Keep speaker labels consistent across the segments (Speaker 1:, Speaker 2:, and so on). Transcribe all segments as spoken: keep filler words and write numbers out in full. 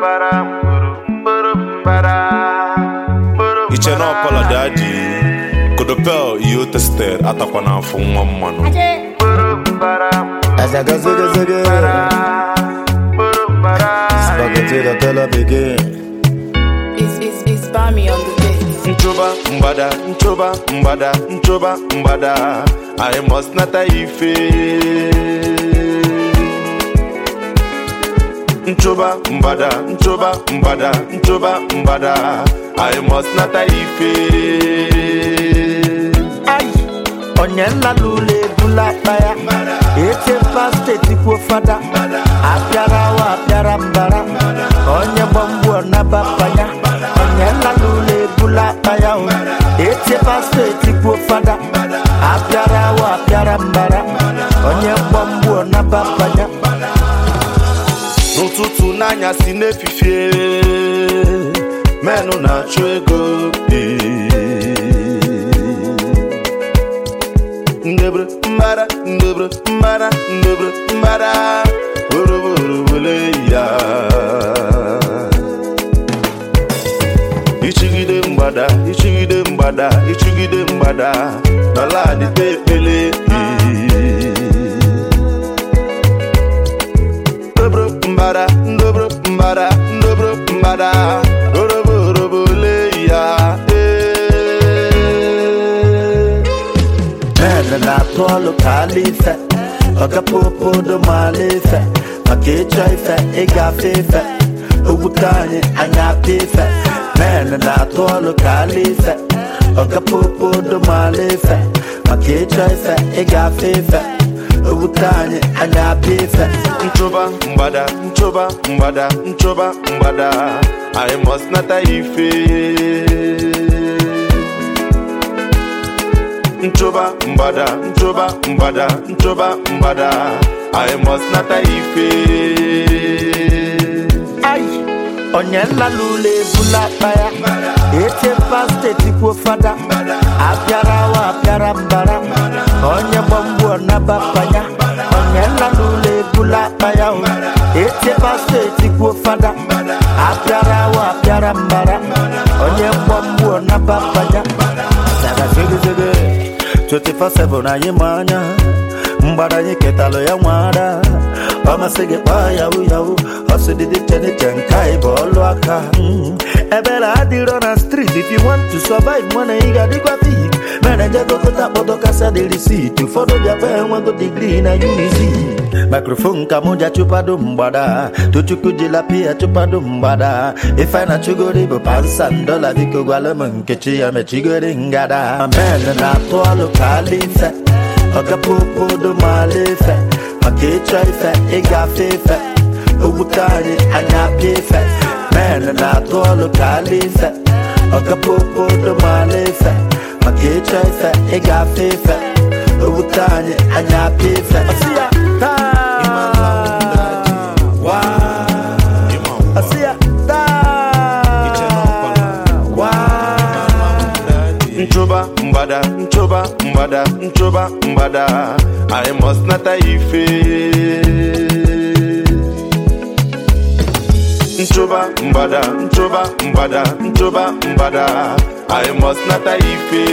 Speaker 1: Iche no pala daddy Kodopel iyo tester atakwa na afu nwa mmanu
Speaker 2: Azaga zaga zaga Spaghetti the color begin
Speaker 3: It's, it's, it's Bami on the beat.
Speaker 1: Nchoba mbada, nchoba mbada, nchoba mbada I must not ife Nchoba mbada, nchoba mbada, nchoba mbada I must not ife
Speaker 2: Ay, onyela lule bula paya Ete paste tipo fada Apiara wa apiara mbara Onye bambu na bapanya Onyela lule bula paya Ete paste tipo fada Apiara wa apiara mbara Onye bambu na bapanya
Speaker 1: N'ụtụtụ n'anya si n'efifie Menu na-achụ ego Ndebre mbara, ndebre mbara, ndebre mbara Oroborobole ya Ichigide mgbada, ichigide mgbada, ichigide mgbada N'ala adịte ekpele Ndobro mbada, ndobro mbada, ndobro mbada Oroborobole ya
Speaker 2: Na tolo kalife Oga popo do malife Makecha ife, ega fefe Ubutanye anya pife Men na tolo kalife Oga popo do malife Makecha ife, ega fefe Ubutanye anya pife
Speaker 1: Nchoba mbada, nchoba mbada, nchoba mbada I must not ife Nchoba mbada, nchoba mbada, nchoba mbada I must not ife
Speaker 2: Ay, onyela lule bula paya Ete paste tipo fada Apiara wa apiara mbara Onye bambu na bapanya Onyela lule bula paya Ete paste tipo fada Apiara wa apiara mbara Onye bambu na bapanya Saga zege zege twenty-four seven na yimanya Mbara nyiketalo ya mwada Oma sege pa yawu yawu Osu didi chene chenkai bolu aka Ebela adiro na street If you want to survive Mwana iga digwa fi Mene jego kota podo kasa di receipt Ufodo jape wango degree na unizi Microphone kamoja chupa do mbada Tuchuku jila pia chupa do mbada Ifa na chugori bo pansan dola Viko gwala mnkechi ya mechigori ngada Mene na toalo kalife Oga popo do malife Makecha ife, ega fefe Ubutanye anya pife Men na tolo kalife Oga popo do malife Makecha ife, ega fefe Ubutanye anya pife Asiya ta Wa Asiya ta Wa
Speaker 1: Nchoba mbada, nchoba mbada, nchoba mbada I must not ife Nchoba mbada, nchoba mbada, nchoba mbada I must not ife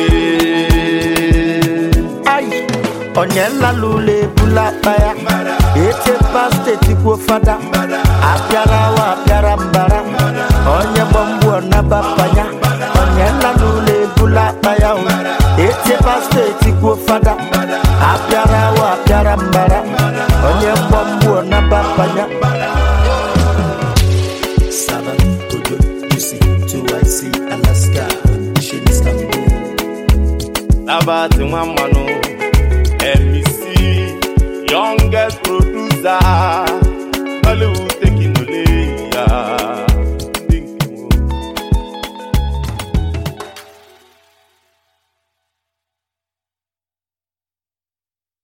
Speaker 2: Ay, onyela lule bula paya Ete paste tipo fada Apiara wa apiara mbara Onye bambu na bapanya Onyela lule bula paya Ete paste tipo fada Apiara wa apiara mbara Onye bambu na bapanya Seven to do, you see, two I see Alaska, she Istanbul
Speaker 1: Nabati Mamano M C Youngest producer Hollywood